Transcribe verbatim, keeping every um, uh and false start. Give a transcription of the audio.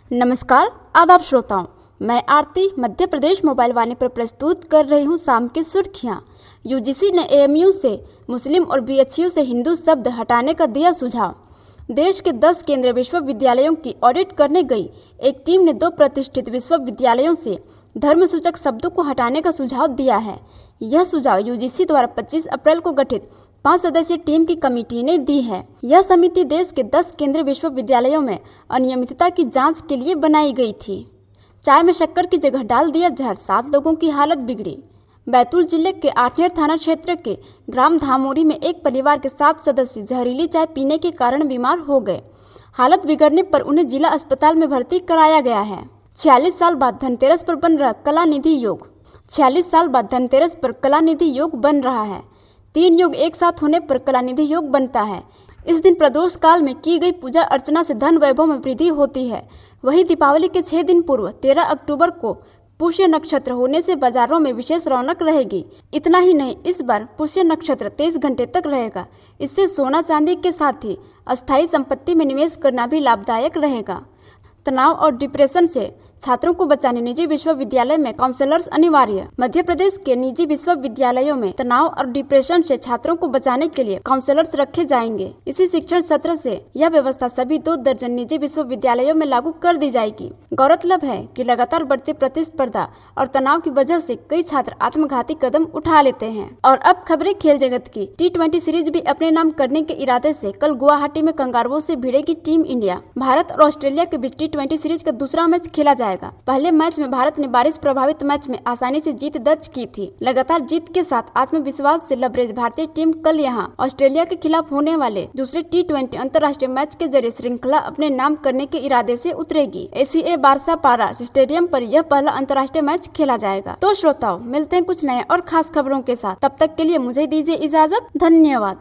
नमस्कार आदाब श्रोताओं, मैं आरती मध्य प्रदेश मोबाइल वाणी पर प्रस्तुत कर रही हूँ शाम की सुर्खियाँ। यूजीसी ने एएमयू से मुस्लिम और बीएचयू से हिंदू शब्द हटाने का दिया सुझाव। देश के दस केंद्रीय विश्वविद्यालयों की ऑडिट करने गई एक टीम ने दो प्रतिष्ठित विश्वविद्यालयों से धर्म सूचक शब्दों को हटाने का सुझाव दिया है। यह सुझाव यूजीसी द्वारा पच्चीस अप्रैल को गठित पांच सदस्यीय टीम की कमेटी ने दी है। यह समिति देश के दस केंद्रीय विश्वविद्यालयों में अनियमितता की जांच के लिए बनाई गई थी। चाय में शक्कर की जगह डाल दिया जहर, सात लोगों की हालत बिगड़ी। बैतूल जिले के आठनेर थाना क्षेत्र के ग्राम धामोरी में एक परिवार के सात सदस्य जहरीली चाय पीने के कारण बीमार हो गए। हालत बिगड़ने पर उन्हें जिला अस्पताल में भर्ती कराया गया है। छियालीस साल बाद धनतेरस पर बन रहा कलानिधि योग। छियालीस साल बाद धनतेरस पर कलानिधि योग बन रहा है। तीन योग एक साथ होने पर कलानिधि योग बनता है। इस दिन प्रदोष काल में की गई पूजा अर्चना से धन वैभव में वृद्धि होती है। वहीं दीपावली के छह दिन पूर्व तेरह अक्टूबर को पुष्य नक्षत्र होने से बाजारों में विशेष रौनक रहेगी। इतना ही नहीं, इस बार पुष्य नक्षत्र तेईस घंटे तक रहेगा। इससे सोना चांदी के साथ ही अस्थायी संपत्ति में निवेश करना भी लाभदायक रहेगा। तनाव और डिप्रेशन से छात्रों को बचाने निजी विश्वविद्यालय में काउंसलर्स अनिवार्य। मध्य प्रदेश के निजी विश्वविद्यालयों में तनाव और डिप्रेशन से छात्रों को बचाने के लिए काउंसलर्स रखे जाएंगे। इसी शिक्षण सत्र से यह व्यवस्था सभी दो दर्जन निजी विश्वविद्यालयों में लागू कर दी जाएगी। गौरतलब है कि लगातार बढ़ती प्रतिस्पर्धा और तनाव की वजह से कई छात्र आत्मघाती कदम उठा लेते हैं। और अब खबरें खेल जगत की। टी ट्वेंटी सीरीज भी अपने नाम करने के इरादे से कल गुवाहाटी में कंगारुओं से भिड़ेगी टीम इंडिया। भारत और ऑस्ट्रेलिया के बीच टी ट्वेंटी सीरीज का दूसरा मैच खेला जाएगा। पहले मैच में भारत ने बारिश प्रभावित मैच में आसानी से जीत दर्ज की थी। लगातार जीत के साथ आत्मविश्वास से लबरेज भारतीय टीम कल यहां ऑस्ट्रेलिया के खिलाफ होने वाले दूसरे टी ट्वेंटी अंतर्राष्ट्रीय मैच के जरिए श्रृंखला अपने नाम करने के इरादे से उतरेगी। एसीए बारसा पारा स्टेडियम पर यह पहला अंतर्राष्ट्रीय मैच खेला जाएगा। तो श्रोताओं, मिलते हैं कुछ नए और खास खबरों के साथ। तब तक के लिए मुझे दीजिए इजाजत। धन्यवाद।